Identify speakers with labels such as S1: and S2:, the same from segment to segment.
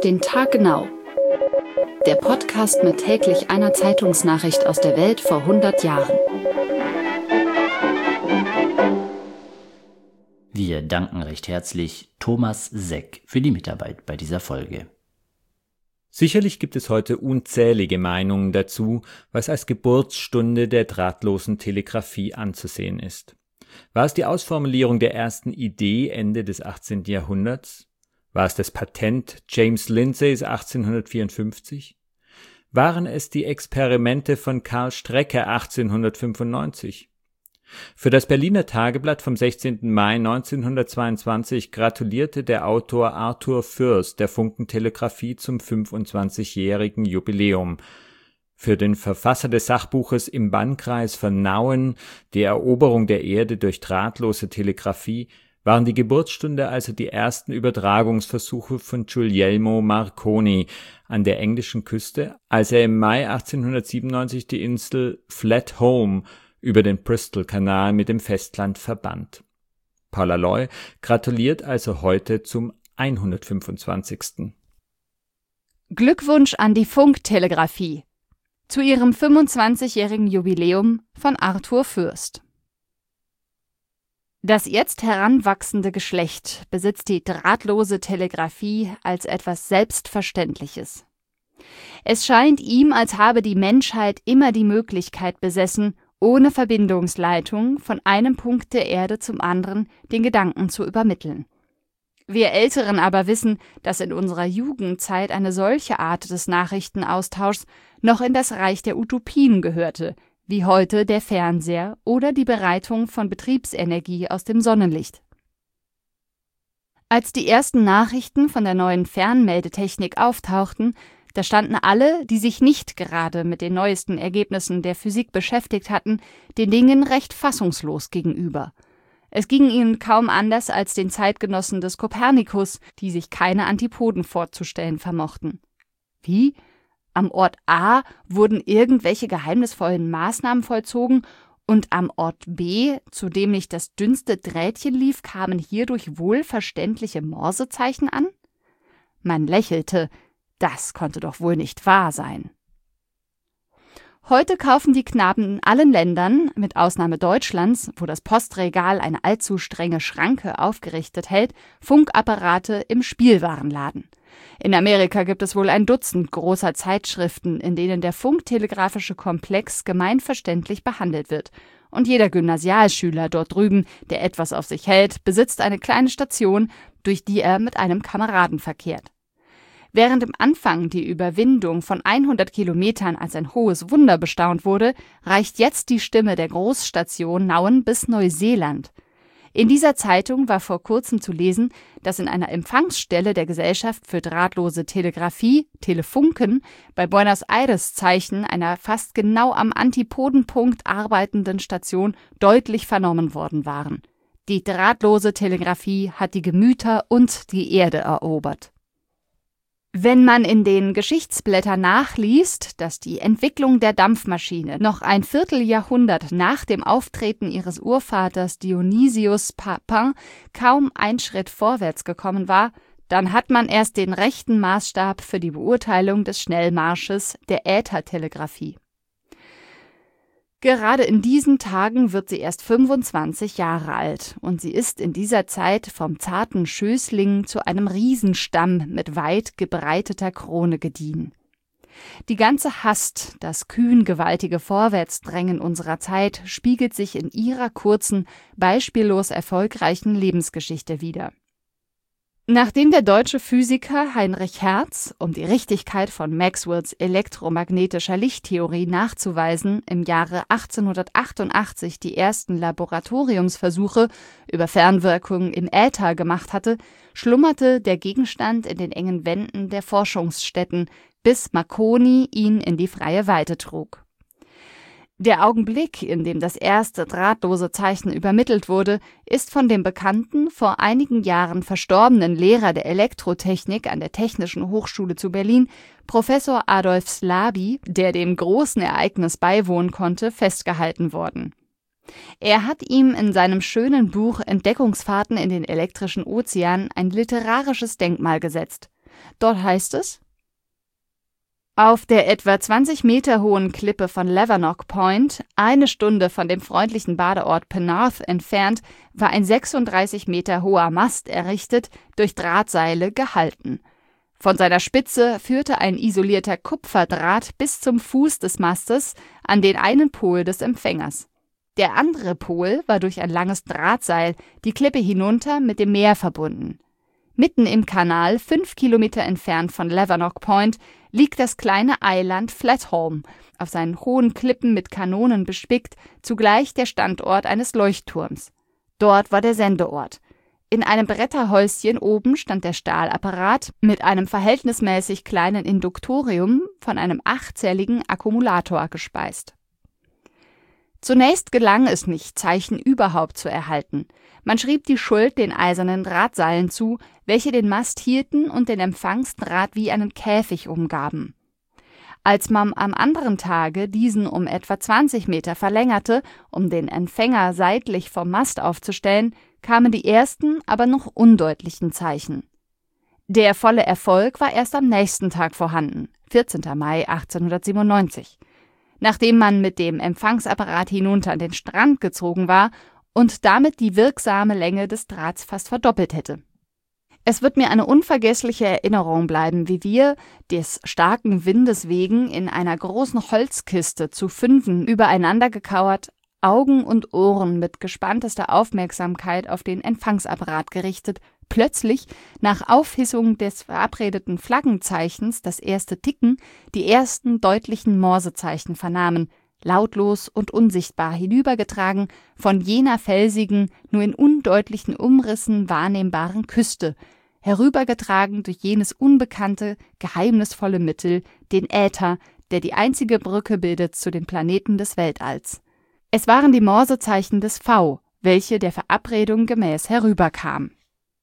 S1: den Tag genau. Der Podcast mit täglich einer Zeitungsnachricht aus der Welt vor 100 Jahren.
S2: Wir danken recht herzlich Thomas Seck für die Mitarbeit bei dieser Folge.
S3: Sicherlich gibt es heute unzählige Meinungen dazu, was als Geburtsstunde der drahtlosen Telegrafie anzusehen ist. War es die Ausformulierung der ersten Idee Ende des 18. Jahrhunderts? War es das Patent James Lindsays 1854? Waren es die Experimente von Karl Strecker 1895? Für das Berliner Tageblatt vom 16. Mai 1922 gratulierte der Autor Arthur Fürst der Funkentelegrafie zum 25-jährigen Jubiläum. Für den Verfasser des Sachbuches Im Bannkreis von Nauen, die Eroberung der Erde durch drahtlose Telegrafie, waren die Geburtsstunde also die ersten Übertragungsversuche von Guglielmo Marconi an der englischen Küste, als er im Mai 1897 die Insel Flatholm über den Bristol-Kanal mit dem Festland verband. Paula Loy gratuliert also heute zum 125.
S4: Glückwunsch an die Funktelegrafie zu ihrem 25-jährigen Jubiläum von Arthur Fürst. Das jetzt heranwachsende Geschlecht besitzt die drahtlose Telegrafie als etwas Selbstverständliches. Es scheint ihm, als habe die Menschheit immer die Möglichkeit besessen, ohne Verbindungsleitung von einem Punkt der Erde zum anderen den Gedanken zu übermitteln. Wir Älteren aber wissen, dass in unserer Jugendzeit eine solche Art des Nachrichtenaustauschs noch in das Reich der Utopien gehörte, wie heute der Fernseher oder die Bereitung von Betriebsenergie aus dem Sonnenlicht. Als die ersten Nachrichten von der neuen Fernmeldetechnik auftauchten, da standen alle, die sich nicht gerade mit den neuesten Ergebnissen der Physik beschäftigt hatten, den Dingen recht fassungslos gegenüber. Es ging ihnen kaum anders als den Zeitgenossen des Kopernikus, die sich keine Antipoden vorzustellen vermochten. Wie? Am Ort A wurden irgendwelche geheimnisvollen Maßnahmen vollzogen und am Ort B, zu dem nicht das dünnste Drähtchen lief, kamen hierdurch wohlverständliche Morsezeichen an? Man lächelte. Das konnte doch wohl nicht wahr sein. Heute kaufen die Knaben in allen Ländern, mit Ausnahme Deutschlands, wo das Postregal eine allzu strenge Schranke aufgerichtet hält, Funkapparate im Spielwarenladen. In Amerika gibt es wohl ein Dutzend großer Zeitschriften, in denen der funktelegrafische Komplex gemeinverständlich behandelt wird. Und jeder Gymnasialschüler dort drüben, der etwas auf sich hält, besitzt eine kleine Station, durch die er mit einem Kameraden verkehrt. Während im Anfang die Überwindung von 100 Kilometern als ein hohes Wunder bestaunt wurde, reicht jetzt die Stimme der Großstation Nauen bis Neuseeland. In dieser Zeitung war vor kurzem zu lesen, dass in einer Empfangsstelle der Gesellschaft für drahtlose Telegrafie, Telefunken, bei Buenos Aires Zeichen einer fast genau am Antipodenpunkt arbeitenden Station deutlich vernommen worden waren. Die drahtlose Telegrafie hat die Gemüter und die Erde erobert. Wenn man in den Geschichtsblättern nachliest, dass die Entwicklung der Dampfmaschine noch ein Vierteljahrhundert nach dem Auftreten ihres Urvaters Dionysius Papin kaum einen Schritt vorwärts gekommen war, dann hat man erst den rechten Maßstab für die Beurteilung des Schnellmarsches der Äthertelegrafie. Gerade in diesen Tagen wird sie erst 25 Jahre alt und sie ist in dieser Zeit vom zarten Schößling zu einem Riesenstamm mit weit gebreiteter Krone gediehen. Die ganze Hast, das kühn gewaltige Vorwärtsdrängen unserer Zeit spiegelt sich in ihrer kurzen, beispiellos erfolgreichen Lebensgeschichte wider. Nachdem der deutsche Physiker Heinrich Hertz, um die Richtigkeit von Maxwells elektromagnetischer Lichttheorie nachzuweisen, im Jahre 1888 die ersten Laboratoriumsversuche über Fernwirkungen im Äther gemacht hatte, schlummerte der Gegenstand in den engen Wänden der Forschungsstätten, bis Marconi ihn in die freie Weite trug. Der Augenblick, in dem das erste drahtlose Zeichen übermittelt wurde, ist von dem bekannten, vor einigen Jahren verstorbenen Lehrer der Elektrotechnik an der Technischen Hochschule zu Berlin, Professor Adolf Slaby, der dem großen Ereignis beiwohnen konnte, festgehalten worden. Er hat ihm in seinem schönen Buch Entdeckungsfahrten in den elektrischen Ozean ein literarisches Denkmal gesetzt. Dort heißt es: Auf der etwa 20 Meter hohen Klippe von Levernock Point, 1 Stunde von dem freundlichen Badeort Penarth entfernt, war ein 36 Meter hoher Mast errichtet, durch Drahtseile gehalten. Von seiner Spitze führte ein isolierter Kupferdraht bis zum Fuß des Mastes an den einen Pol des Empfängers. Der andere Pol war durch ein langes Drahtseil die Klippe hinunter mit dem Meer verbunden. Mitten im Kanal, 5 Kilometer entfernt von Levernock Point, liegt das kleine Eiland Flatholm, auf seinen hohen Klippen mit Kanonen bespickt, zugleich der Standort eines Leuchtturms. Dort war der Sendeort. In einem Bretterhäuschen oben stand der Stahlapparat mit einem verhältnismäßig kleinen Induktorium von einem 8-zelligen Akkumulator gespeist. Zunächst gelang es nicht, Zeichen überhaupt zu erhalten. Man schrieb die Schuld den eisernen Drahtseilen zu, welche den Mast hielten und den Empfangsdraht wie einen Käfig umgaben. Als man am anderen Tage diesen um etwa 20 Meter verlängerte, um den Empfänger seitlich vom Mast aufzustellen, kamen die ersten, aber noch undeutlichen Zeichen. Der volle Erfolg war erst am nächsten Tag vorhanden, 14. Mai 1897, nachdem man mit dem Empfangsapparat hinunter an den Strand gezogen war und damit die wirksame Länge des Drahts fast verdoppelt hätte. Es wird mir eine unvergessliche Erinnerung bleiben, wie wir, des starken Windes wegen, in einer großen Holzkiste zu 5 übereinander gekauert, Augen und Ohren mit gespanntester Aufmerksamkeit auf den Empfangsapparat gerichtet, plötzlich nach Aufhissung des verabredeten Flaggenzeichens das erste Ticken, die ersten deutlichen Morsezeichen vernahmen, lautlos und unsichtbar hinübergetragen von jener felsigen, nur in undeutlichen Umrissen wahrnehmbaren Küste, herübergetragen durch jenes unbekannte, geheimnisvolle Mittel, den Äther, der die einzige Brücke bildet zu den Planeten des Weltalls. Es waren die Morsezeichen des V, welche der Verabredung gemäß herüberkamen.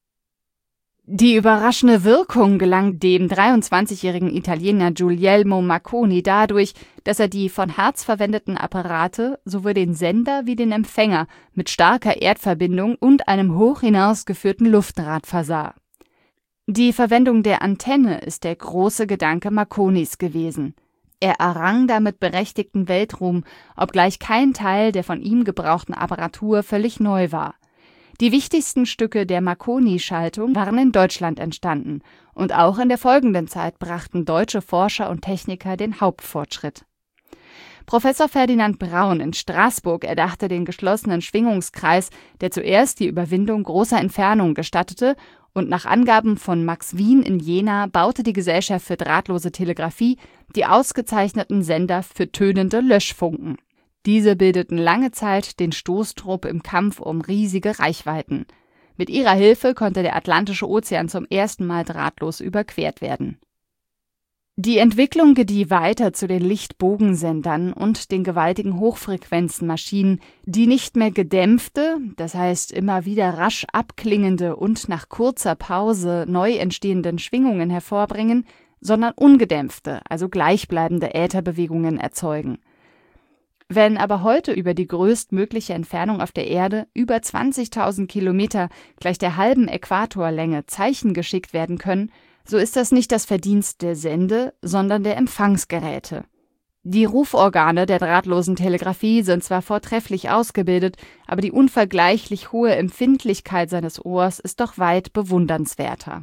S4: Die überraschende Wirkung gelang dem 23-jährigen Italiener Guglielmo Marconi dadurch, dass er die von Hertz verwendeten Apparate, sowohl den Sender wie den Empfänger, mit starker Erdverbindung und einem hoch hinausgeführten Luftdraht versah. Die Verwendung der Antenne ist der große Gedanke Marconis gewesen. Er errang damit berechtigten Weltruhm, obgleich kein Teil der von ihm gebrauchten Apparatur völlig neu war. Die wichtigsten Stücke der Marconi-Schaltung waren in Deutschland entstanden, und auch in der folgenden Zeit brachten deutsche Forscher und Techniker den Hauptfortschritt. Professor Ferdinand Braun in Straßburg erdachte den geschlossenen Schwingungskreis, der zuerst die Überwindung großer Entfernungen gestattete, und nach Angaben von Max Wien in Jena baute die Gesellschaft für drahtlose Telegrafie die ausgezeichneten Sender für tönende Löschfunken. Diese bildeten lange Zeit den Stoßtrupp im Kampf um riesige Reichweiten. Mit ihrer Hilfe konnte der Atlantische Ozean zum ersten Mal drahtlos überquert werden. Die Entwicklung gedieh weiter zu den Lichtbogensendern und den gewaltigen Hochfrequenzenmaschinen, die nicht mehr gedämpfte, das heißt immer wieder rasch abklingende und nach kurzer Pause neu entstehenden Schwingungen hervorbringen, sondern ungedämpfte, also gleichbleibende Ätherbewegungen erzeugen. Wenn aber heute über die größtmögliche Entfernung auf der Erde, über 20.000 Kilometer, gleich der halben Äquatorlänge, Zeichen geschickt werden können, so ist das nicht das Verdienst der Sende-, sondern der Empfangsgeräte. Die Ruforgane der drahtlosen Telegrafie sind zwar vortrefflich ausgebildet, aber die unvergleichlich hohe Empfindlichkeit seines Ohrs ist doch weit bewundernswerter.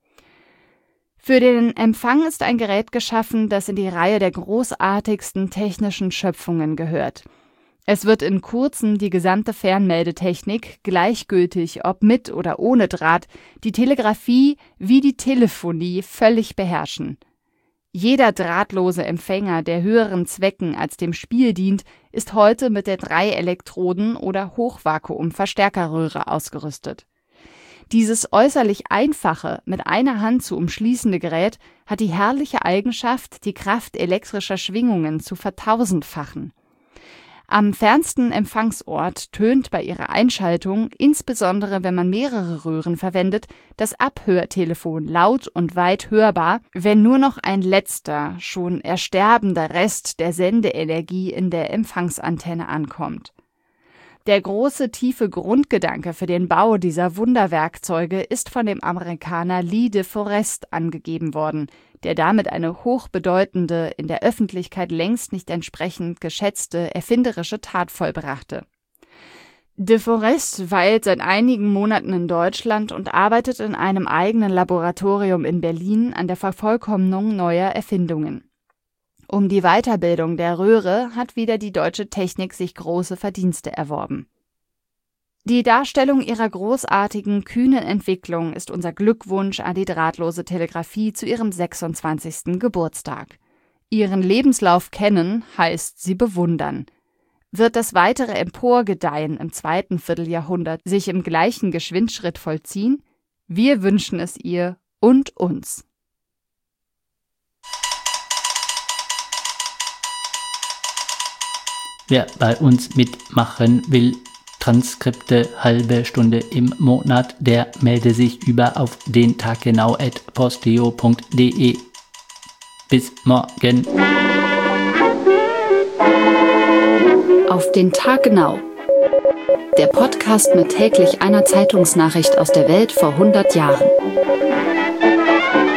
S4: Für den Empfang ist ein Gerät geschaffen, das in die Reihe der großartigsten technischen Schöpfungen gehört. Es wird in Kurzem die gesamte Fernmeldetechnik, gleichgültig ob mit oder ohne Draht, die Telegrafie wie die Telefonie völlig beherrschen. Jeder drahtlose Empfänger, der höheren Zwecken als dem Spiel dient, ist heute mit der 3-Elektroden- oder Hochvakuum-Verstärkerröhre ausgerüstet. Dieses äußerlich einfache, mit einer Hand zu umschließende Gerät hat die herrliche Eigenschaft, die Kraft elektrischer Schwingungen zu vertausendfachen. Am fernsten Empfangsort tönt bei ihrer Einschaltung, insbesondere wenn man mehrere Röhren verwendet, das Abhörtelefon laut und weit hörbar, wenn nur noch ein letzter, schon ersterbender Rest der Sendeenergie in der Empfangsantenne ankommt. Der große, tiefe Grundgedanke für den Bau dieser Wunderwerkzeuge ist von dem Amerikaner Lee de Forest angegeben worden, der damit eine hochbedeutende, in der Öffentlichkeit längst nicht entsprechend geschätzte erfinderische Tat vollbrachte. De Forest weilt seit einigen Monaten in Deutschland und arbeitet in einem eigenen Laboratorium in Berlin an der Vervollkommnung neuer Erfindungen. Um die Weiterbildung der Röhre hat wieder die deutsche Technik sich große Verdienste erworben. Die Darstellung ihrer großartigen, kühnen Entwicklung ist unser Glückwunsch an die drahtlose Telegrafie zu ihrem 26. Geburtstag. Ihren Lebenslauf kennen heißt sie bewundern. Wird das weitere Emporgedeihen im 2. Vierteljahrhundert sich im gleichen Geschwindschritt vollziehen? Wir wünschen es ihr und uns.
S2: Wer bei uns mitmachen will, Transkripte halbe Stunde im Monat, der melde sich über auf den taggenau@posteo.de. Bis morgen.
S1: Auf den Tag genau. Der Podcast mit täglich einer Zeitungsnachricht aus der Welt vor 100 Jahren.